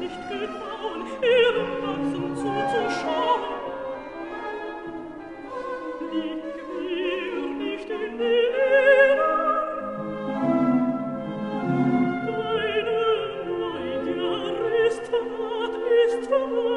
nicht getrauen, ihrem Wachsen zuzuschauen. Lieg mir nicht in den deine Neugier ist